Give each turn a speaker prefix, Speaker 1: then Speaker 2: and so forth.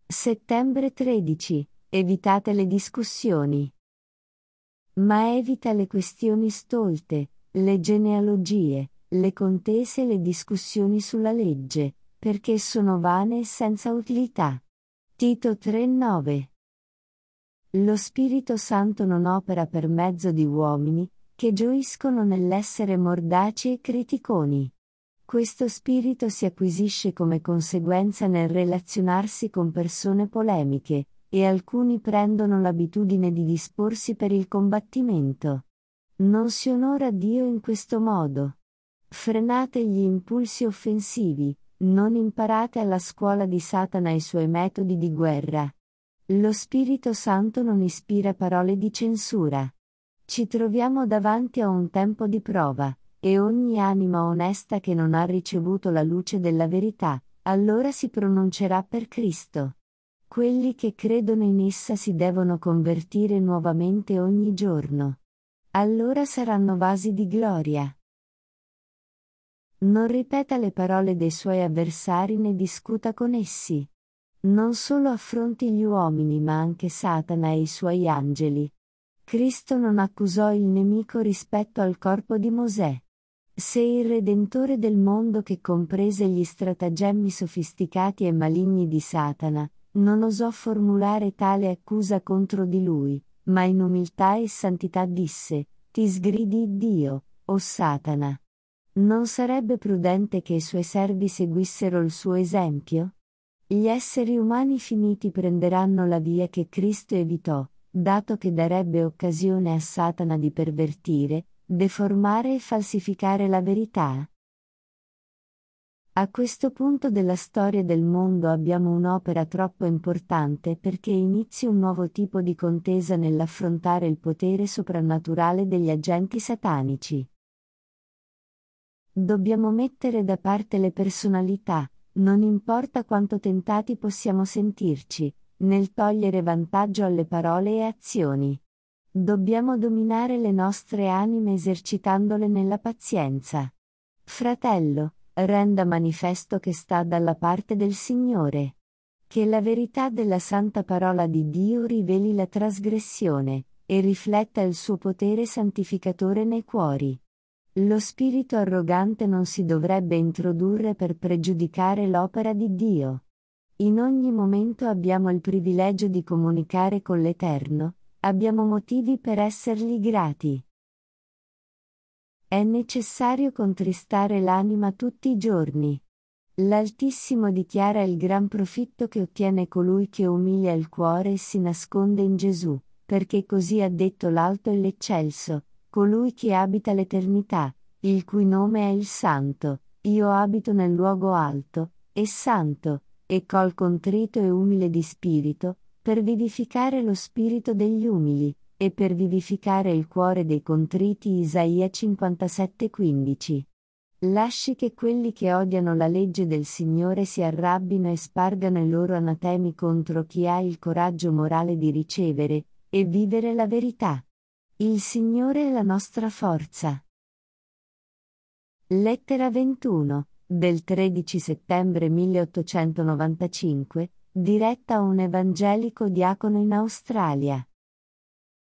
Speaker 1: Settembre 13. Evitate le discussioni. Ma evita le questioni stolte, le genealogie, le contese e le discussioni sulla legge, perché sono vane e senza utilità. Tito 3,9. Lo Spirito Santo non opera per mezzo di uomini, che gioiscono nell'essere mordaci e criticoni. Questo spirito si acquisisce come conseguenza nel relazionarsi con persone polemiche, e alcuni prendono l'abitudine di disporsi per il combattimento. Non si onora Dio in questo modo. Frenate gli impulsi offensivi, non imparate alla scuola di Satana i suoi metodi di guerra. Lo Spirito Santo non ispira parole di censura. Ci troviamo davanti a un tempo di prova, e ogni anima onesta che non ha ricevuto la luce della verità, allora si pronuncerà per Cristo. Quelli che credono in essa si devono convertire nuovamente ogni giorno. Allora saranno vasi di gloria. Non ripeta le parole dei suoi avversari né discuta con essi. Non solo affronti gli uomini ma anche Satana e i suoi angeli. Cristo non accusò il nemico rispetto al corpo di Mosè. Se il Redentore del mondo che comprese gli stratagemmi sofisticati e maligni di Satana, non osò formulare tale accusa contro di lui, ma in umiltà e santità disse: Ti sgridi Dio, o Satana. Non sarebbe prudente che i suoi servi seguissero il suo esempio? Gli esseri umani finiti prenderanno la via che Cristo evitò, dato che darebbe occasione a Satana di pervertire, deformare e falsificare la verità. A questo punto della storia del mondo abbiamo un'opera troppo importante perché inizi un nuovo tipo di contesa nell'affrontare il potere soprannaturale degli agenti satanici. Dobbiamo mettere da parte le personalità, non importa quanto tentati possiamo sentirci, nel togliere vantaggio alle parole e azioni. Dobbiamo dominare le nostre anime esercitandole nella pazienza. Fratello, renda manifesto che sta dalla parte del Signore. Che la verità della santa parola di Dio riveli la trasgressione, e rifletta il suo potere santificatore nei cuori. Lo spirito arrogante non si dovrebbe introdurre per pregiudicare l'opera di Dio. In ogni momento abbiamo il privilegio di comunicare con l'Eterno, abbiamo motivi per essergli grati. È necessario contristare l'anima tutti i giorni. L'Altissimo dichiara il gran profitto che ottiene colui che umilia il cuore e si nasconde in Gesù, perché così ha detto l'Alto e l'Eccelso, colui che abita l'eternità, il cui nome è il Santo. Io abito nel luogo alto, e santo, e col contrito e umile di spirito, per vivificare lo spirito degli umili, e per vivificare il cuore dei contriti. Isaia 57,15. Lasci che quelli che odiano la legge del Signore si arrabbino e spargano i loro anatemi contro chi ha il coraggio morale di ricevere e vivere la verità. Il Signore è la nostra forza. Lettera 21, del 13 settembre 1895, diretta a un evangelico diacono in Australia.